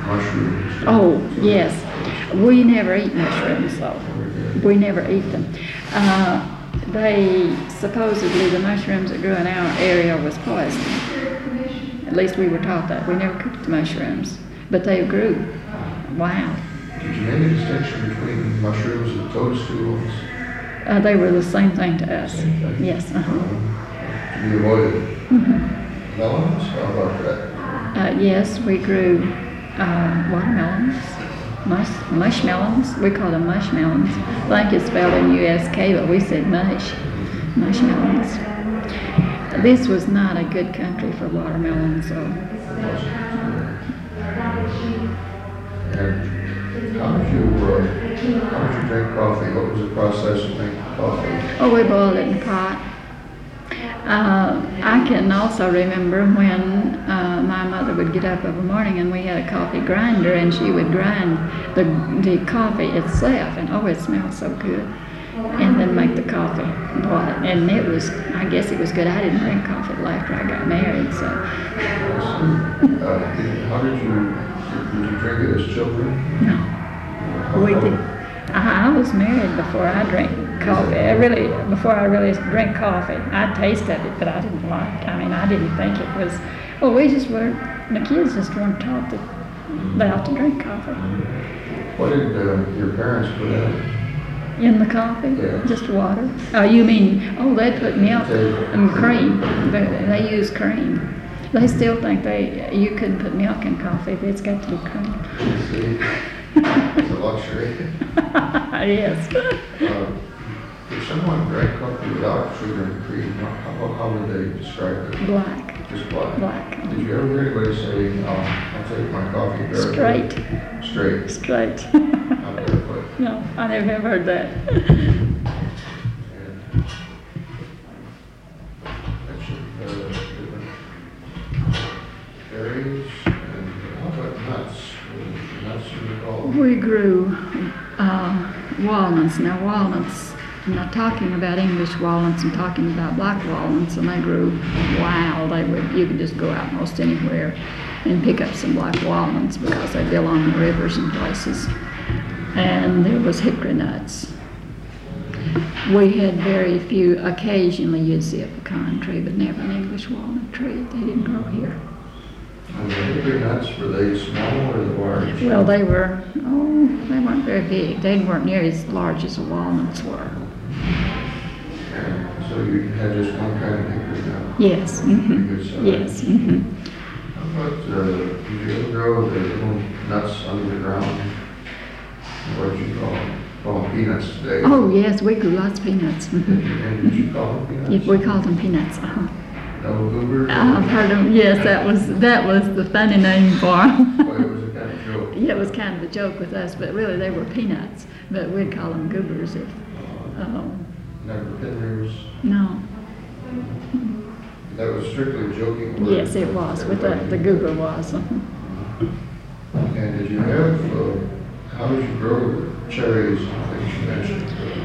mushrooms? Oh, yes. We never eat mushrooms, though. We never eat them. Supposedly the mushrooms that grew in our area was poison. At least we were taught that. We never cooked the mushrooms, but they grew. Wow. Did you make a distinction between mushrooms and toadstools? They were the same thing to us. Same thing? Yes. To be avoided. Melons? How about that? Yes, we grew watermelons, mushmelons. We call them mushmelons. I think it's spelled M-U-S-K, but we said mushmelons. This was not a good country for watermelons, so. And how did you drink coffee? What was the process of making coffee? Oh, we boiled it in a pot. I can also remember when my mother would get up of a morning and we had a coffee grinder, and she would grind the coffee itself, and oh, it smelled so good. And then make the coffee, boil it. And it was, I guess it was good. I didn't drink coffee till after I got married, so. How did you drink it as children? No, we did. I was married before I drank coffee. Before I really drank coffee. I tasted it, but I didn't like it. I mean, I didn't think it was, well, we just were, the kids just weren't taught that they ought to drink coffee. What did your parents put in? In the coffee? Yeah. Just water? You mean, they put milk and cream. They use cream. They still think you couldn't put milk in coffee, but it's got to be cream. See, it's a luxury. Yes. If someone drank coffee without sugar and cream, how would they describe it? Black. Just black? Black. Did you ever hear anybody say, I'll take my coffee barefoot? Straight. Straight? Not barefoot? No, I never have heard that. Berries and how about nuts? Nuts you call? We grew walnuts. Now walnuts, I'm not talking about English walnuts, I'm talking about black walnuts, and they grew wild. You could just go out most anywhere and pick up some black walnuts because they built on the rivers and places. And there was hickory nuts. We had very few. Occasionally you'd see a pecan tree, but never an English walnut tree. They didn't grow here. And the hickory nuts, were they small or large? Well, they weren't very big. They weren't near as large as the walnuts were. And so you had just one kind of hickory nut? Yes. Yes. How about, did you ever grow the little nuts under the ground? What did you call them? Call them peanuts today? Oh, yes, we grew lots of peanuts. And did you call them peanuts? Yeah, we called them peanuts. No goobers? I've heard them. Yes, that was the funny name for them. Well, it was a kind of joke. Yeah, it was kind of a joke with us, but really they were peanuts. But we'd call them goobers if. Never pinwheels? No. That was strictly a joking word? Yes, it was. With the goober was. And did you have, how did you grow the cherries and things you mentioned?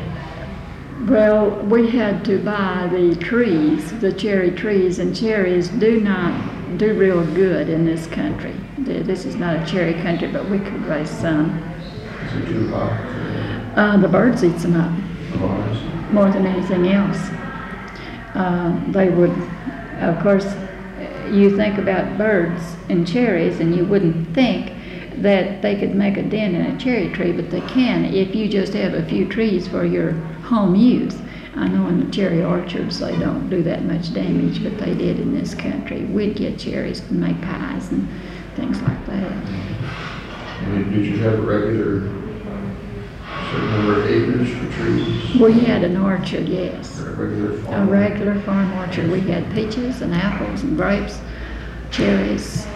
Well, we had to buy the trees, the cherry trees, and cherries do not do real good in this country. This is not a cherry country, but we could raise some. Is it too hot? The birds eat them up more than anything else. They would, of course, you think about birds and cherries, and you wouldn't think that they could make a dent in a cherry tree, but they can if you just have a few trees for your home use. I know in the cherry orchards they don't do that much damage, but they did in this country. We'd get cherries and make pies and things like that. And did you have a regular certain number of acres for trees? We had an orchard, yes. Or a regular farm? A regular farm orchard. We had peaches and apples and grapes, cherries,